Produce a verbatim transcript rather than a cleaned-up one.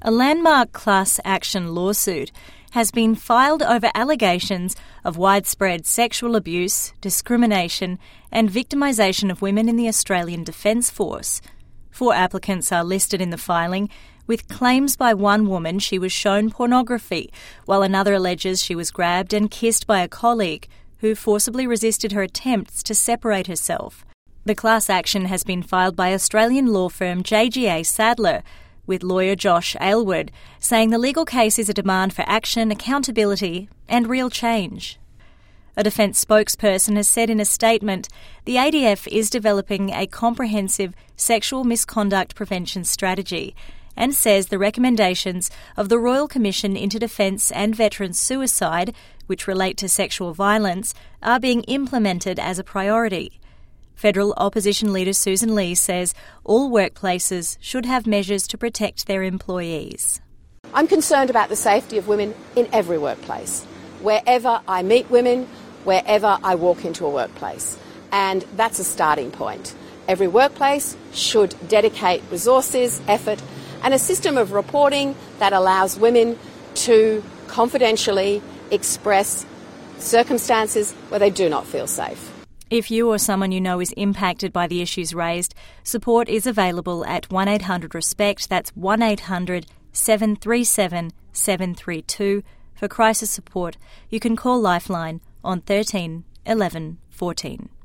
A landmark class action lawsuit has been filed over allegations of widespread sexual abuse, discrimination and victimisation of women in the Australian Defence Force. Four applicants are listed in the filing, with claims by one woman she was shown pornography, while another alleges she was grabbed and kissed by a colleague who forcibly resisted her attempts to separate herself. The class action has been filed by Australian law firm J G A Sadler, with lawyer Josh Aylward saying the legal case is a demand for action, accountability and real change. A defence spokesperson has said in a statement the A D F is developing a comprehensive sexual misconduct prevention strategy and says the recommendations of the Royal Commission into Defence and Veterans Suicide, which relate to sexual violence, are being implemented as a priority. Federal opposition leader Susan Lee says all workplaces should have measures to protect their employees. I'm concerned about the safety of women in every workplace, wherever I meet women, wherever I walk into a workplace. And that's a starting point. Every workplace should dedicate resources, effort, and a system of reporting that allows women to confidentially express circumstances where they do not feel safe. If you or someone you know is impacted by the issues raised, support is available at one eight hundred RESPECT, that's one eight hundred seven three seven seven three two. For crisis support, you can call Lifeline on thirteen eleven fourteen.